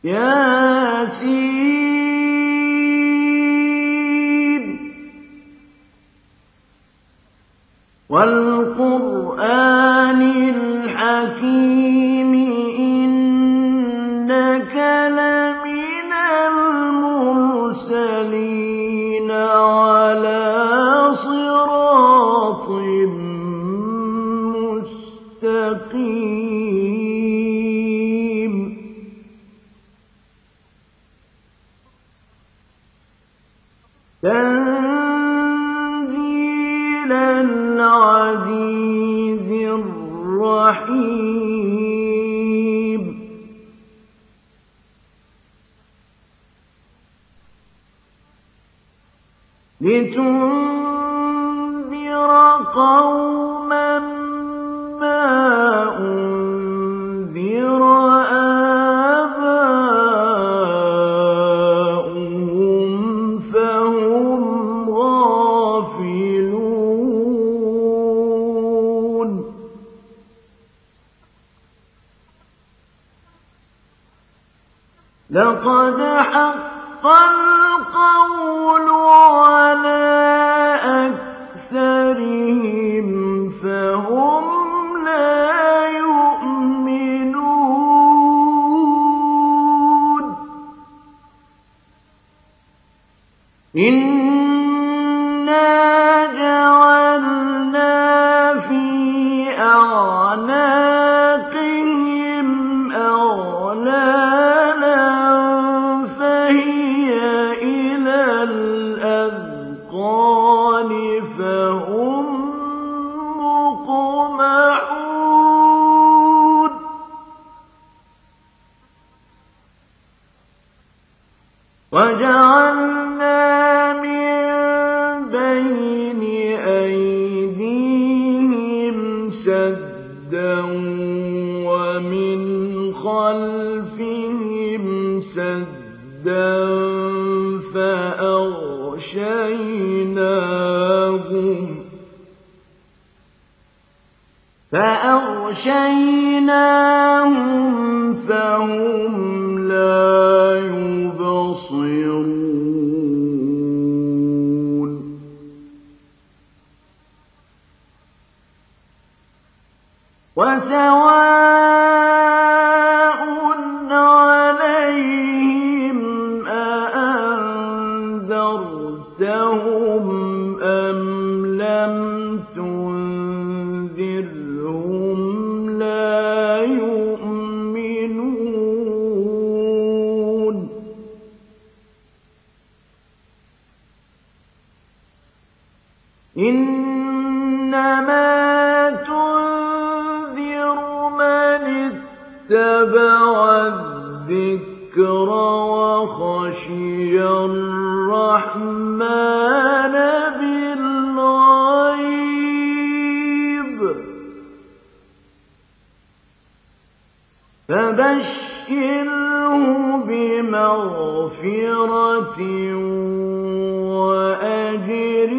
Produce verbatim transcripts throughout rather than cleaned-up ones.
ياسين والقرآن الحكيم إنك لمن المرسلين على صراط مستقيم تنزيل العزيز الرحيم لتنذر قوما ما أنذر آباؤهم فهم غافلون لقد حق القول على أكثرهم فهم لا يؤمنون إنا جعلنا في أعناقهم أغلالا فهي إلى الأذقان فهم مقمحون وجعلنا من بين أيديهم سدا ومن خلفهم سدا فأغشيناهم فأغشيناهم فهم لا يبصرون وسواء عليهم أأنذرتهم أم لم تنذرهم لا يؤمنون إنما تنذر من اتبع الذكر وخشي الرحمن بالغيب فبشره بمغفرة وأجر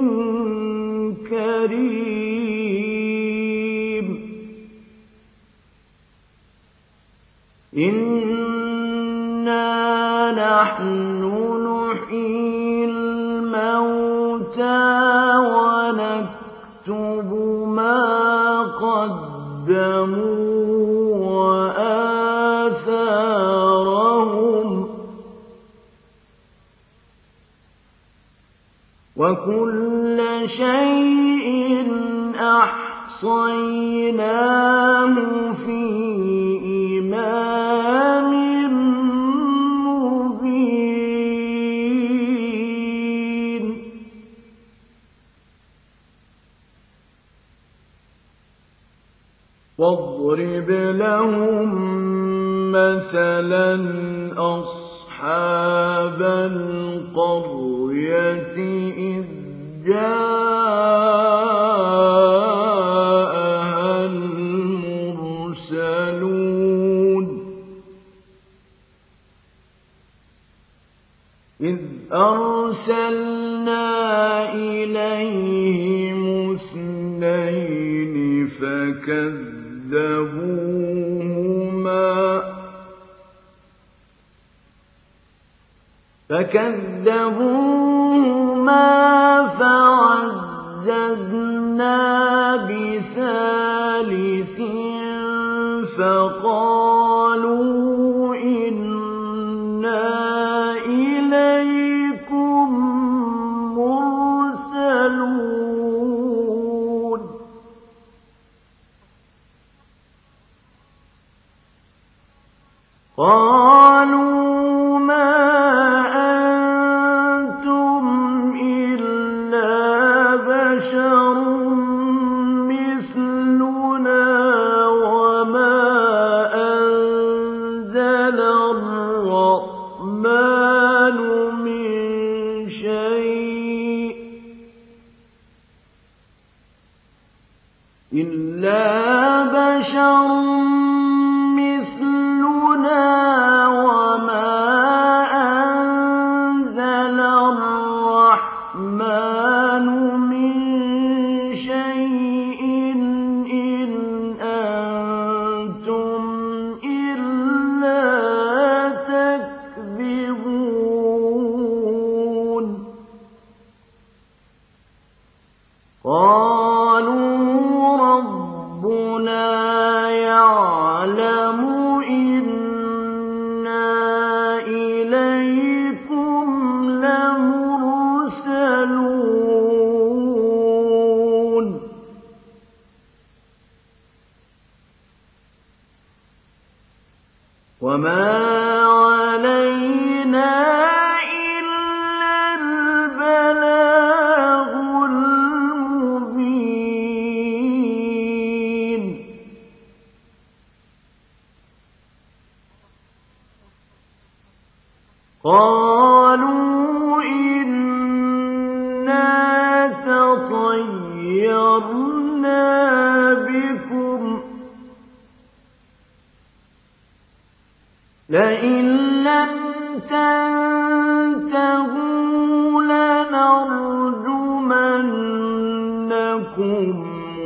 كريم إنا نحن نحيي الموتى ونكتب ما قدموا وآثارهم وكل شيء أحصيناه في إمام مبين واضرب لهم مثلا أصحاب القرية إذ جاءها المرسلون إذ أرسلنا إليهم اثنين فكذبوهما، فكذبوهما، فأززنا من فكذبوهما فعززنا بثالث فقالوا إنا إليكم مرسلون قالوا ما أنتم إلا بشر مثلنا وما أنزل الرحمن من شيء إلا بشر مثلنا وما أنزل الرحمن من شيء إن أنتم إلا تكذبون قالوا ربنا يعلم إنا إليكم لمرسلون وما علينا إلا البلاغ المبين قالوا إنا تطيرنا بكم لئن لم تنتهوا لنرجمنكم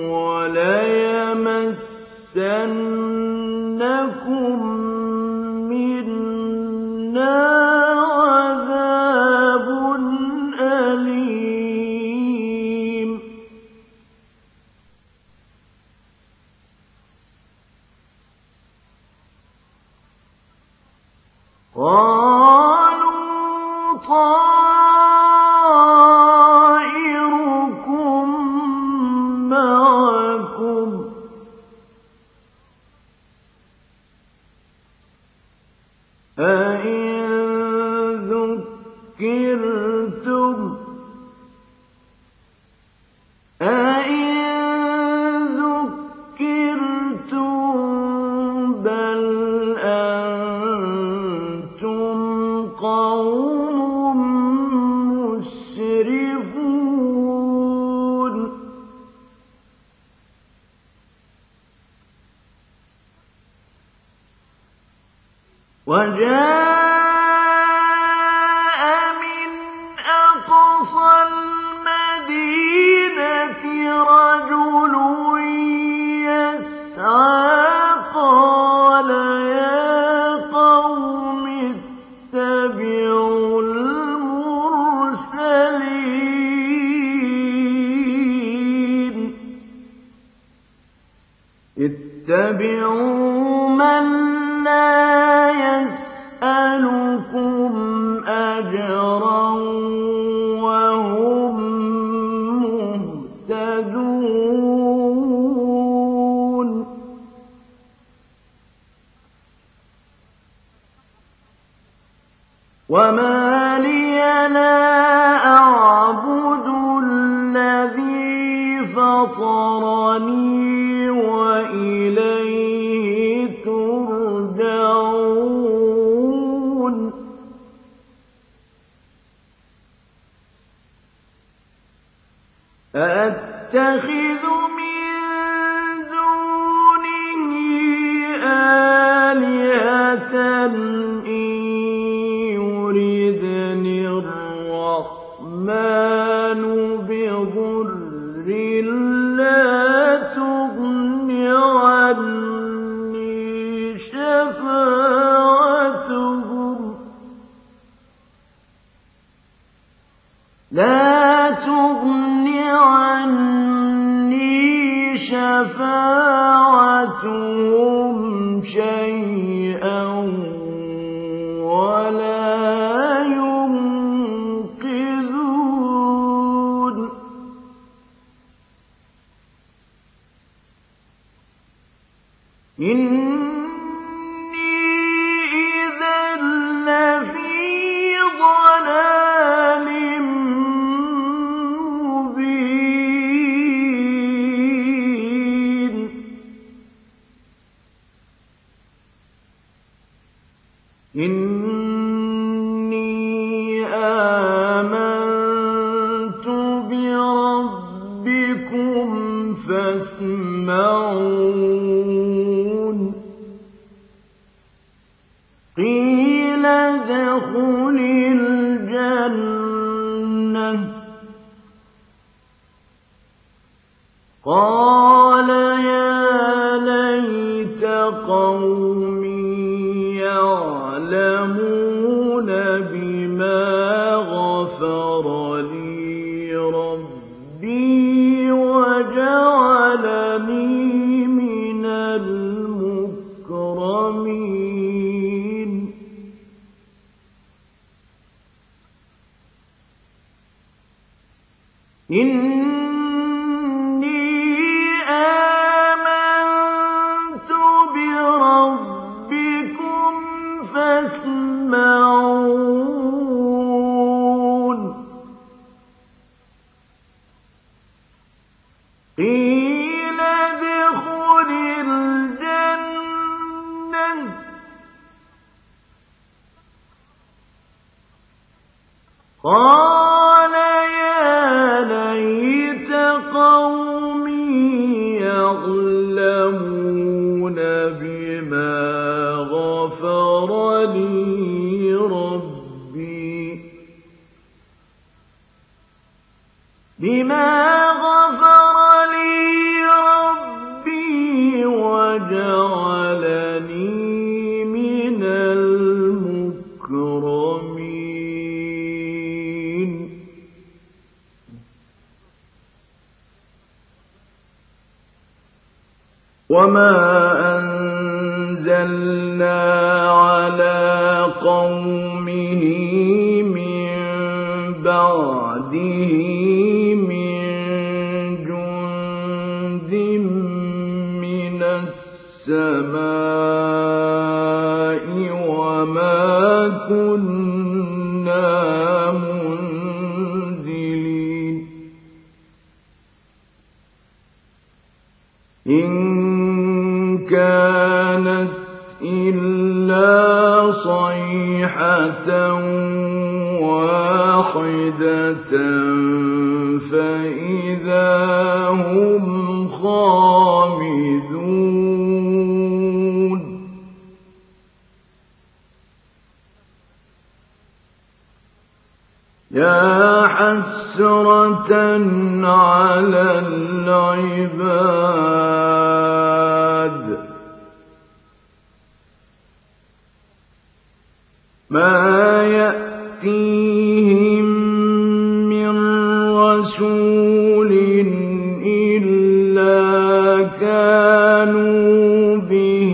وليمسنكم منا عذاب أليم قالوا طائركم معكم أئن ذكرتم أئن ذكرتم بل أنتم قوم مسرفون وجاء من أقصى المدينة رجل يسعى قال يا قوم اتبعوا المرسلين اتبعوا من لا يسألكم أجرا وهم مهتدون وما لي لا أعبد الذي فطرني وإليه ترجعون أأتخذ من دونه آلهة إن يردني الرحمن بضر لا تغن عني شفاعتهم تغن عني شفاعتهم شيئا ولا ينقذون إني إذا لفي ضلال مبين إني آمنت بربكم فاسمعون قيل ادخل الجنة قال يا ليت قومي يعلمون بما غفر لي ربي وجعلني من المكرمين إني آمنت بربكم فاسمعون قيل ادخل الجنة قال يا ليت قومي يعلمون بما غفر لي ربي بما غفر لي ربي وجعلني من المكرمين وما أنزلنا على قومه من بعده من جند من السماء وما كنا منزلين إن كانت إلا صيحة واحدة فإذا هم خامدون يا حسرة على العباد ما يأتيهم من رسول إلا كانوا به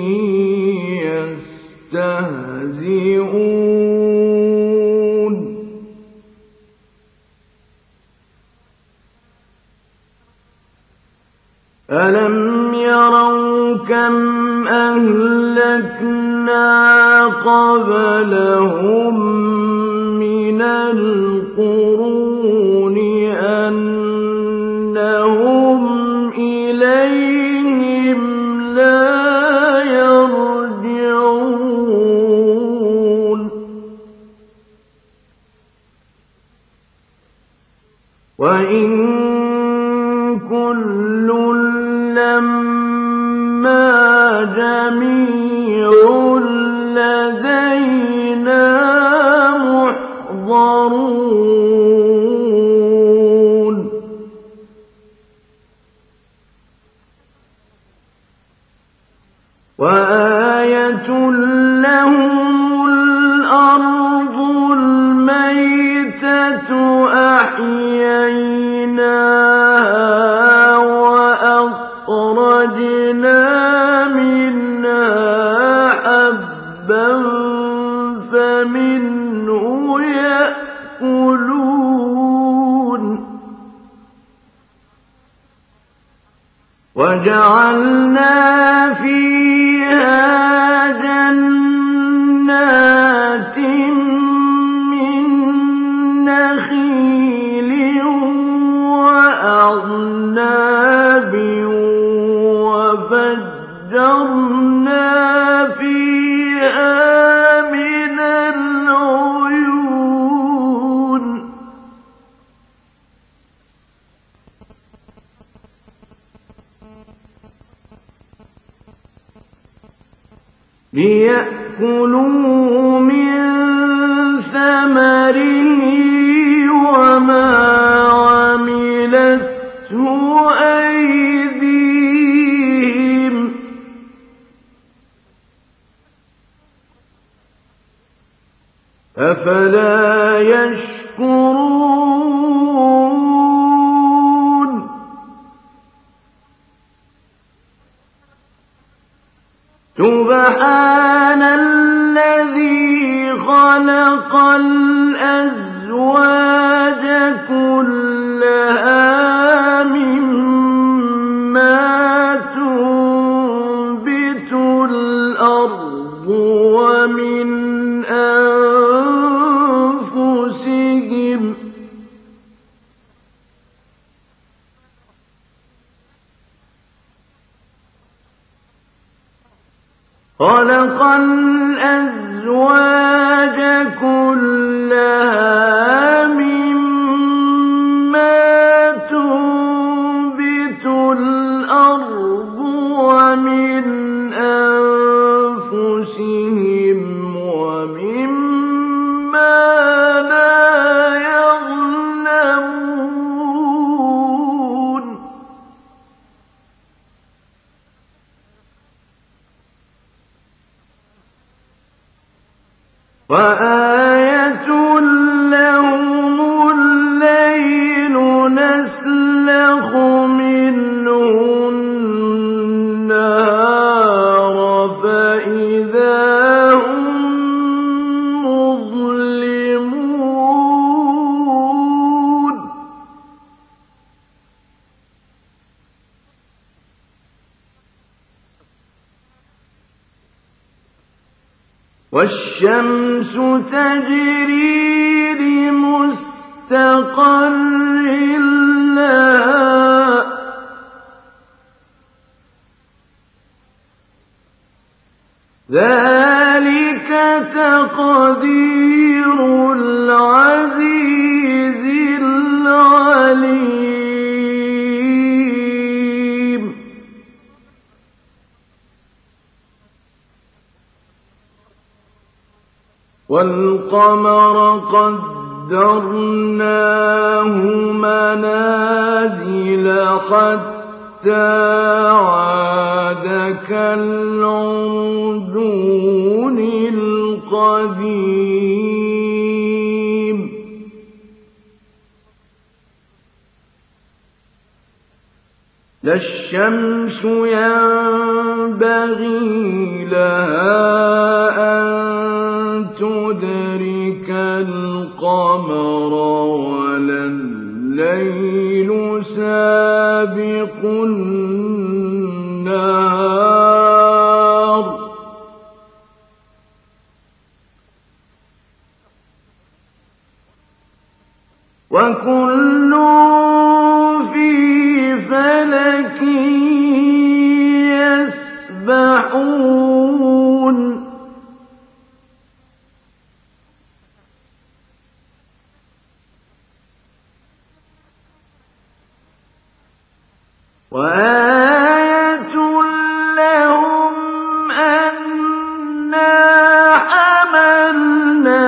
يستهزئون ألم يروا كم أهلكنا قبلهم من القرون أنهم إليهم لا يرجعون وإن كل لما جميع لدينا محضرون وآية لهم الأرض الميتة أحييناها فمنه يأكلون وجعلنا فيها جنات من نخيل وأعناب وفجرنا فيها من العيون ليأكلوا من ثمره وما عملته أيديهم أفلا يشكرون سبحان الذي خلق الأزواج كلها مما تنبت الأرض ومن أنفسهم خلق الأزواج كلها مما تنبت الأرض ومن أنفسهم ومما لا يعلمون وآية لهم الليل نسلخ منه النهار فإذا هم مظلمون والشمس تجري لمستقر لها ذلك تقدير العزيز العليم والقمر قدرناه منازل حتى عاد كالعرجون القديم لا الشمس ينبغي لها أن تدرك القمر ولا الليل سابق النهار وكل في فلك يسبحون وآية لهم أنا حملنا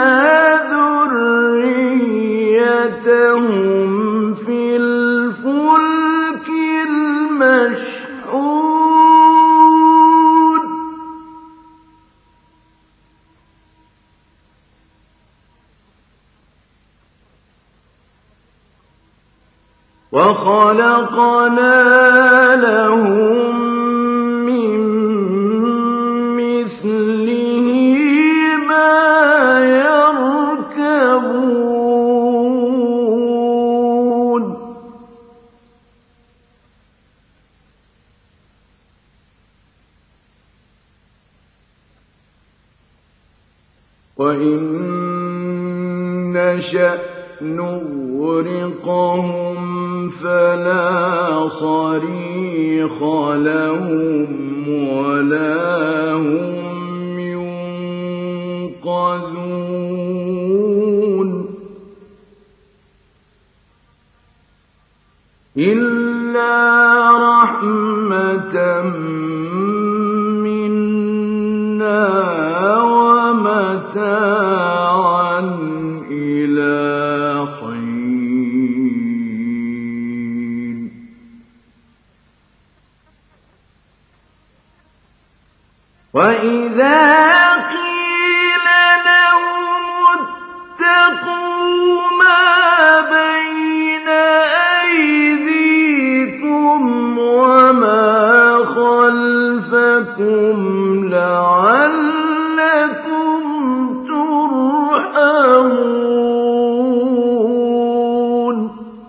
ذريتهم في الفلك المشحون وخلقنا لهم من مثله وإن نشأ نغرقهم فلا صريخ لهم ولا هم ينقذون إلا رحمة منا ومتاعا إلى حين وإذا قيل لهم اتقوا ما بين أيديكم وما خلفكم لعلكم ترحمون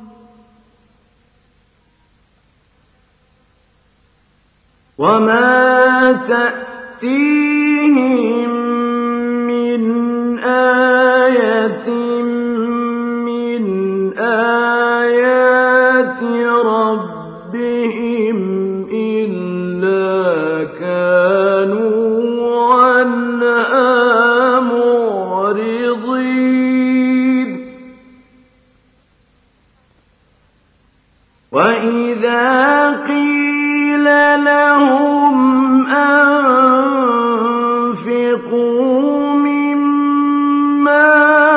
وما تأتيهم من آية من آيات ربهم إلا كانوا عنها معرضين وإذا قيل لهم أنفقوا مما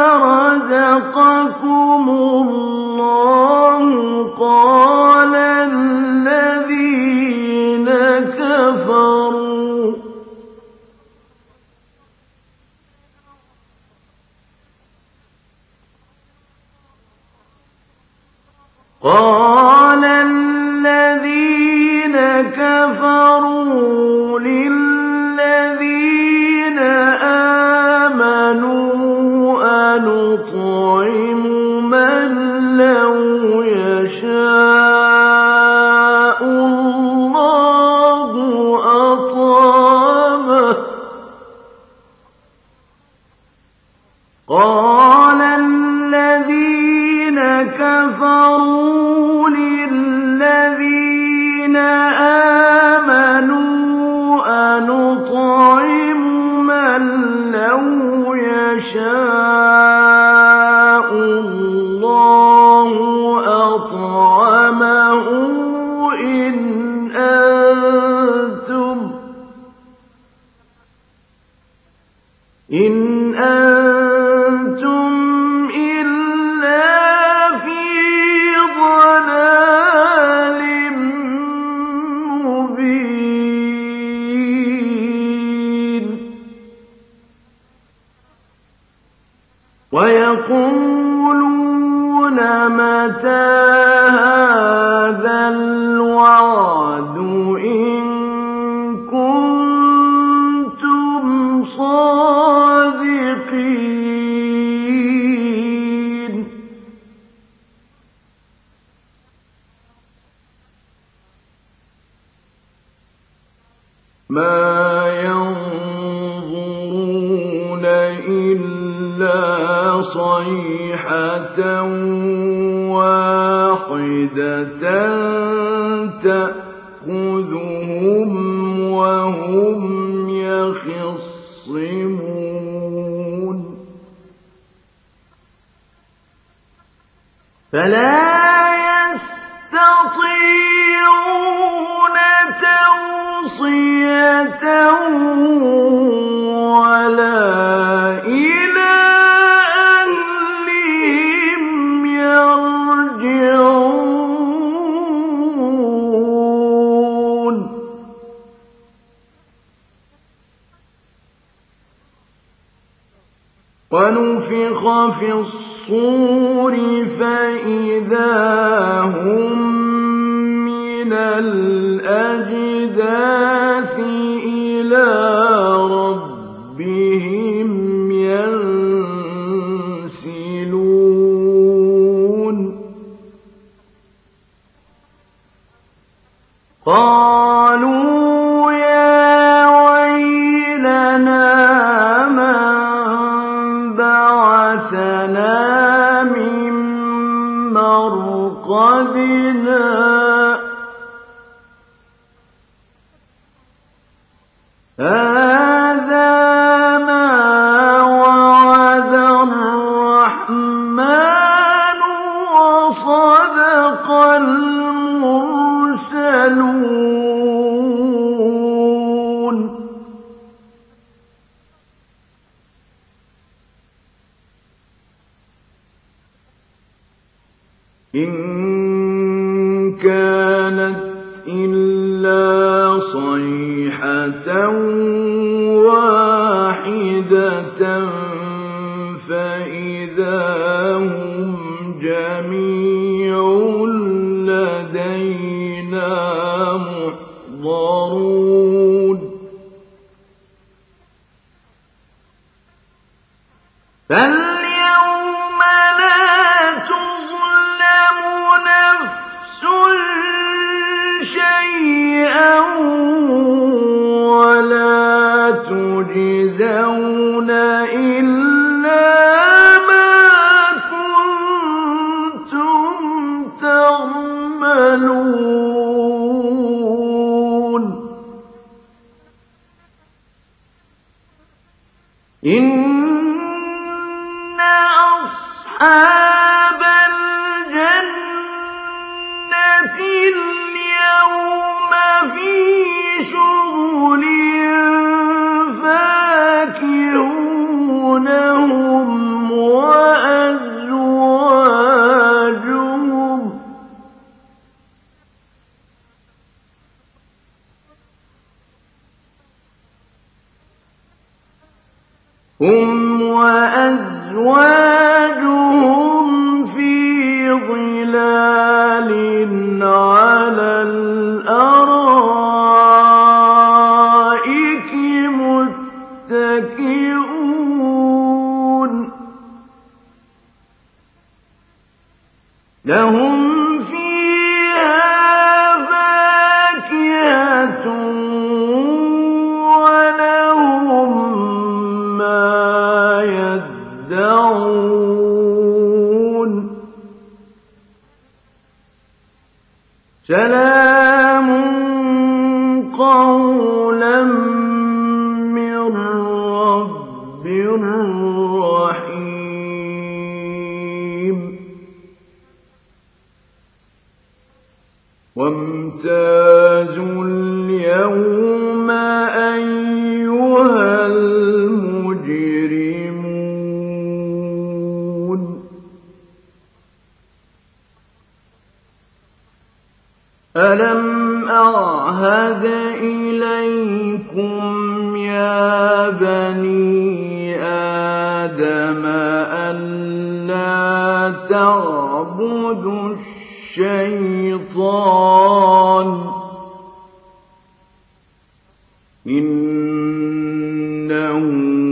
رزقكم الله قال الذين كفروا قال الذين كفروا للذين آمنوا أنطعم من لو يشاء الله أطعمه قال الذين كفروا للذين آمنوا أنطعم من لو يشاء الله أطعمه إن أنتم إن أنتم إلا في ضلال مبين ويقولون متى هذا الوعد إن كنتم صادقين ما ينظرون إلا صيحة واحدة تأخذهم وهم يخصمون فلا يستطيعون توصية ولا إلى أهلهم يرجعون ونفخ في الصور فإذا هم من الأجداث إلى ربهم ينسلون قالوا يا ويلنا من بعثنا من مرقدنا هذا ما وعد الرحمن وصدق المرسلون إن كانت إلا صيحة واحدة فإذا هم جميع لدينا محضرون فاليوم لا تظلم نفس شيئا ولا تجزون إلا ما كنتم تعملون إن أصحاب الجنة اليوم في شغل فاكهون هم وأزواجهم هم وأزواجهم في ظلال على الأرائك متكئون لهم فيها فاكهة ولهم ما يدعون سلام قولا من رب رحيم وامتازوا اليوم أيها المجرمون ألم أعهد إليكم يا بني آدم ألا تعبدوا الشيطان إنه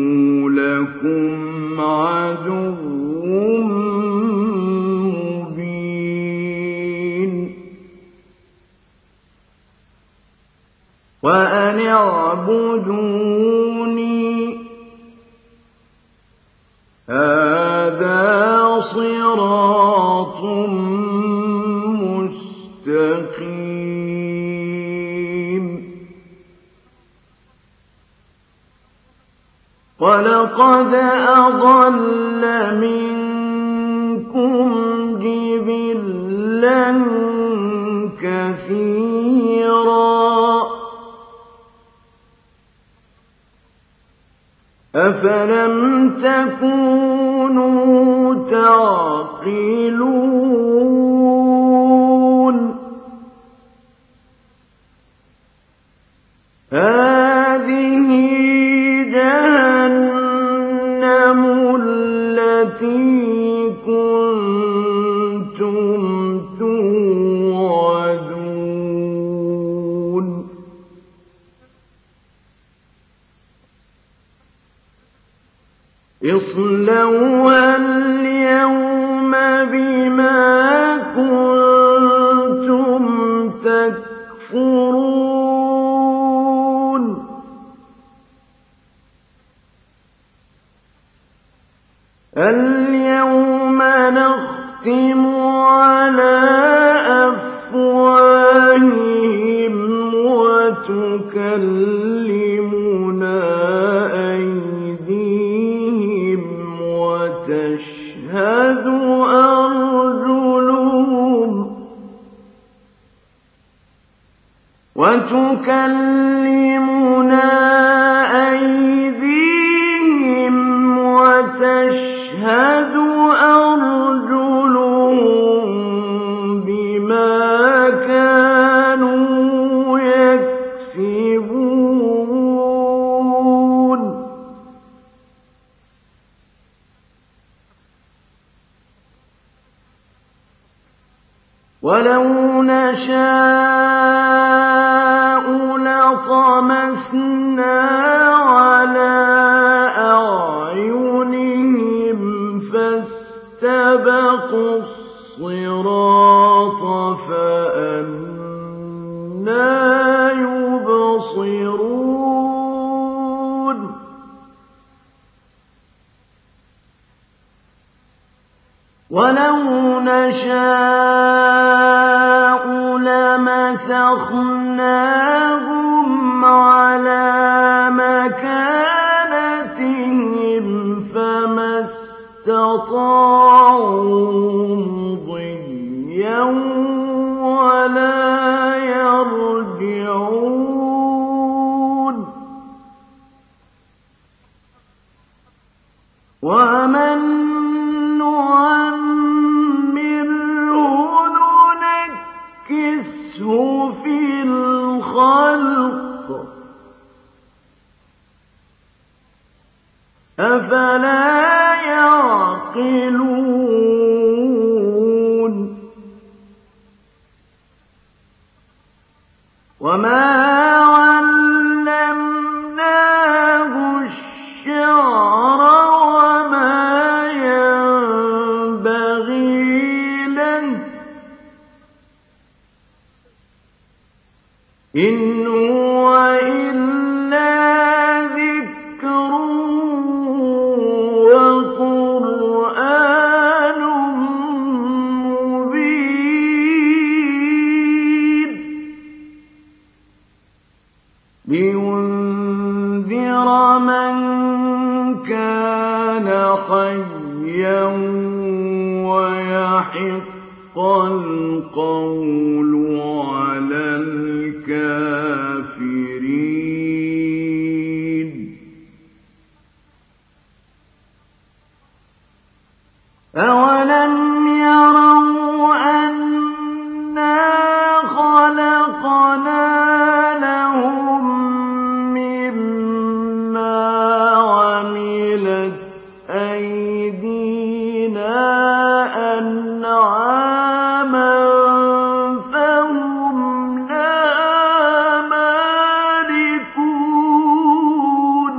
لكم عدو مبين وأن اعبدوني هذا صراط مستقيم ولقد أضل منكم جبلا كثيرا أفلم تكونوا تعقلون هذه جهنم التي كنتم توعدون اصلوها اليوم بما كنتم تكفرون اليوم نختم على أفواههم وتكلمنا أيديهم وتشهد أرجلهم وتكلمنا أيديهم وتشهد أرجلهم بما كانوا يكسبون ولو نشاء لطمسنا على أعينهم فاستبقوا الصراط فأنى يبصرون ولو نشاء لمسخناهم على مكانتهم فما استطاعوا مضيا ولا يرجعون ومن نعمره ننكسه في الخلق أفلا يعقلون وما علمناه الشعر وما ينبغي له إن هو إلا ذكر وقرآن مبين لينذر من كان حيا ويحق القول على الكافرين أولم يروا أنا خلقنا لهم مما عملت أيدينا أنعاما فهم لها مالكون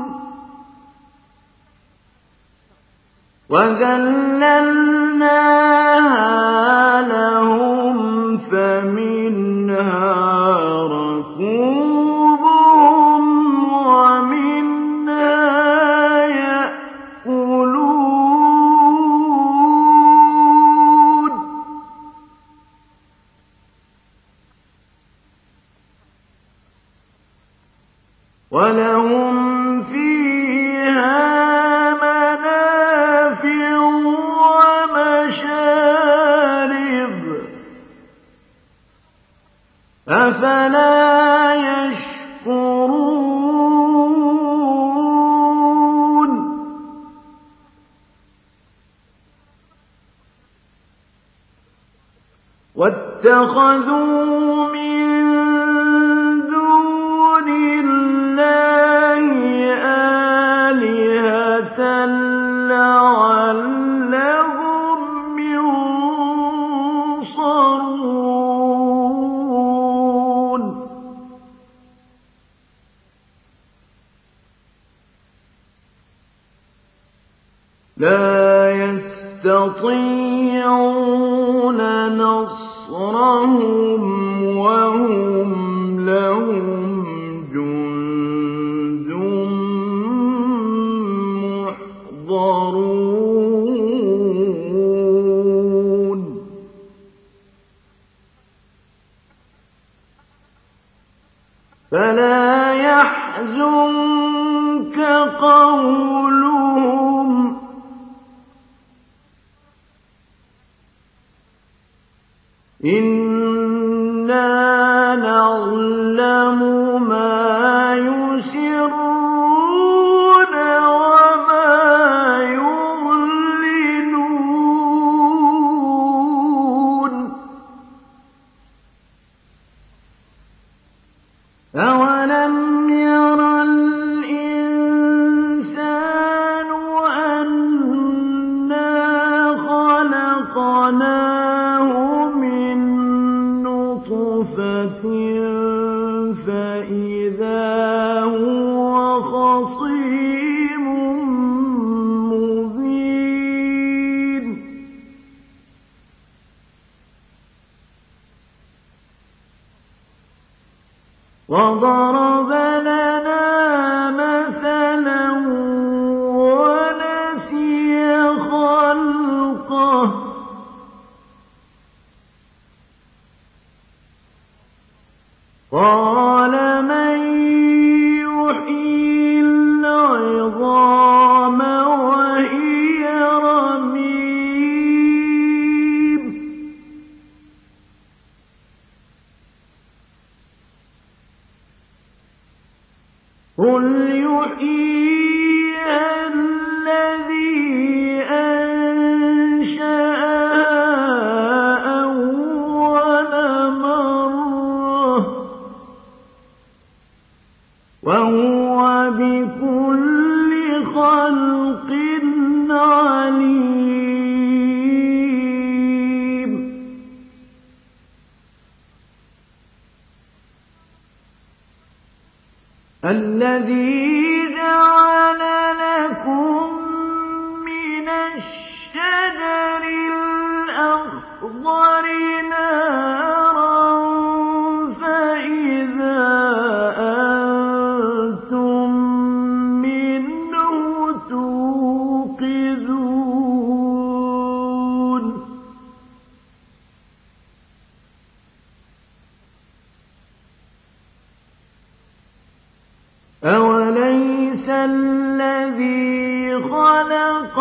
وذللناها لهم فمنها ركوبهم ومنها يأكلون ولهم فيها منافع ومشارب أفلا يشكرون واتخذوا من دون الله آلهة لعلهم ينصرون لا يستطيعون نصرهم وهم لهم جند محضرون يُنظَرُونَ فَلَا يَحْزُنكَ قَوْلُهُمْ ۘ إِنَّا نَعْلَمُ مَا يُسِرُّونَ وَمَا يُعْلِنُونَ أَوَلَمْ يَرَ الْإِنسَانُ أَنَّا خَلَقْنَاهُ مِن نُّطْفَةٍ فَإِذَا هُوَ خَصِيمٌ مُّبِينٌ وَضَرَبَ لَنَا مَثَلًا وَنَسِيَ خَلْقَهُ قَالَ مَن يُحْيِي الْعِظَامَ وَهِيَ رَمِيمٌ قُلْ يُحْيِيهَا الَّذِي أَنشَأَهَا أَوَّلَ مَرَّةٍ وَهُوَ بِكُلِّ خَلْقٍ عَلِيمٌ الَّذِي جَعَلَ لَكُم مِّنَ الشَّجَرِ الْأَخْضَرِ نَارًا فَإِذَا أَنتُم مِّنْهُ تُوقِدُونَ أَوَلَيْسَ الَّذِي خَلَقَ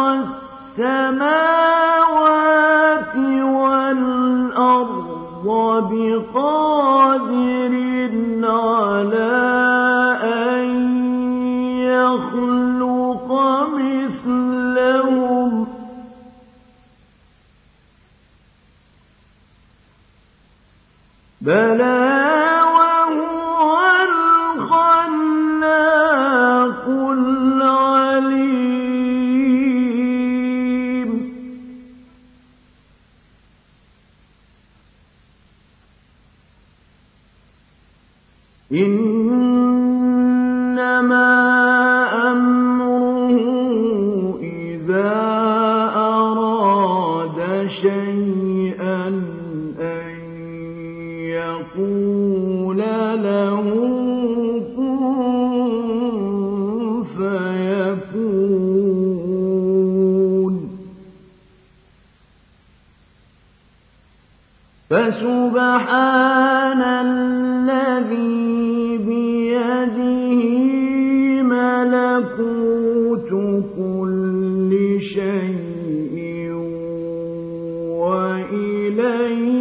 السَّمَاوَاتِ وَالْأَرْضَ بِقَادِرٍ عَلَىٰ أَن يَخْلُقَ مِثْلَهُم ۚ بَلَىٰ وَهُوَ الْخَلَّاقُ الْعَلِيمُ إِنَّمَا أَمْرُهُ إِذَا أَرَادَ شَيْئًا أَن يَقُولَ لَهُ كُن فَيَكُونُ فَسُبْحَانَ الَّذِي بِيَدِهِ مَلَكُوتُ كُلِّ شَيْءٍ وَإِلَيْهِ